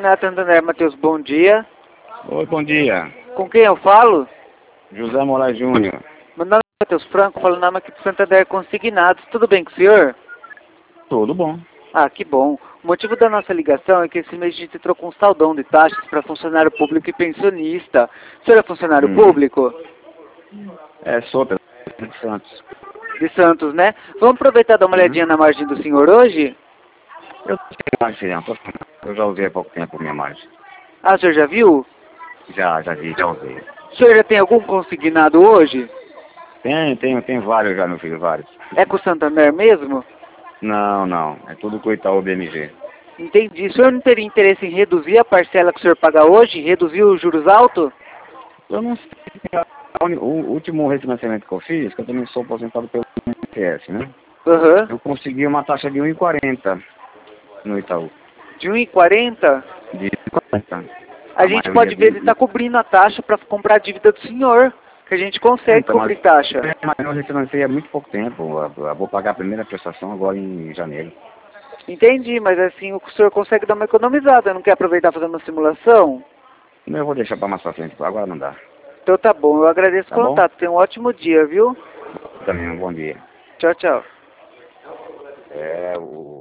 Consignato Santander, Matheus, bom dia. Oi, bom dia. Com quem eu falo? José Moraes Júnior. Meu nome é Matheus Franco, falo nome aqui do Santander Consignados. Tudo bem com o senhor? Tudo bom. Ah, que bom. O motivo da nossa ligação é que esse mês a gente trocou um saldão de taxas para funcionário público e pensionista. O senhor é funcionário público? Sou de Santos. De Santos, né? Vamos aproveitar e dar uma olhadinha na margem do senhor hoje? Eu tenho margem, eu já usei há pouco tempo a minha margem. Ah, o senhor já viu? Já vi, já usei. O senhor já tem algum consignado hoje? Tem vários já, meu filho, vários. É com o Santander mesmo? Não, é tudo com o Itaú BMG. Entendi. O senhor não teria interesse em reduzir a parcela que o senhor paga hoje? Reduzir os juros altos? Eu não sei, o último refinanciamento que eu fiz, que eu também sou aposentado pelo INSS, né? Aham. Eu consegui uma taxa de 1,40 no Itaú. De 1,40? De 1,40. A gente pode ver se está cobrindo a taxa para comprar a dívida do senhor. Que a gente consegue cobrir taxa. Mas eu refinanciei há muito pouco tempo. Eu vou pagar a primeira prestação agora em janeiro. Entendi, mas assim o senhor consegue dar uma economizada. Não quer aproveitar fazendo uma simulação? Eu vou deixar para mais pra frente, agora não dá. Então tá bom, eu agradeço o contato. Tenha um ótimo dia, viu? Também um bom dia. Tchau, tchau.